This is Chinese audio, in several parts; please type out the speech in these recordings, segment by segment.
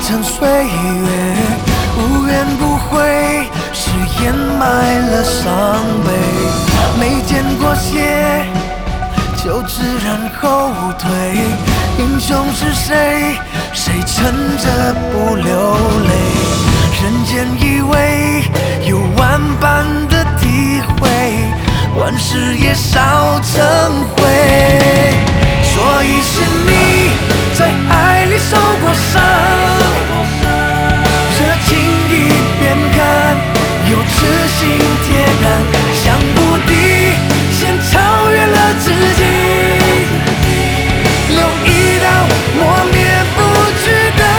成岁月，无怨不悔，是掩埋了伤悲。没见过血，就自然后退。英雄是谁？谁撑着不流泪？人间以为有万般的体会，万事也烧成灰。所以是你在爱里受过伤，热情一边看，又痴心铁胆，想不敌，先超越了自己，留一道磨灭不去的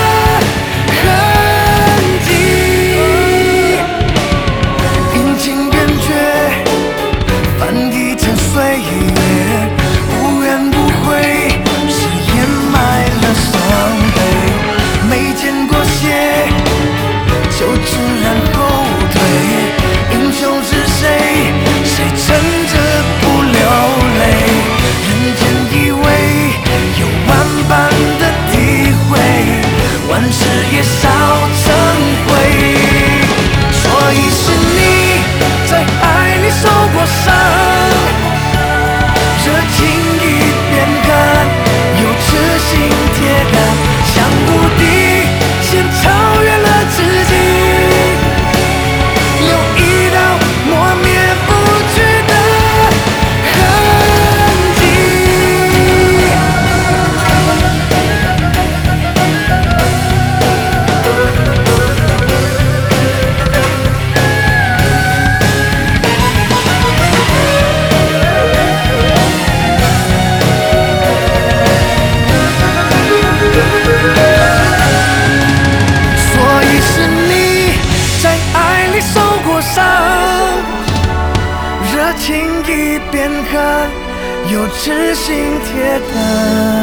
痕迹。阴晴圆缺，翻译成岁月，无怨不悔，是掩埋了伤悲。没见过血，就自然后退。英雄是谁？谁撑着不流泪？人间以为有万般的体会，万事也烧成灰。所以是你在爱里受过伤，热情一边看，又痴心铁胆，想不敌，先超越了自己，留一道磨灭不去的痕迹。所以是你在爱里受过伤，热情一边看，又痴心铁胆。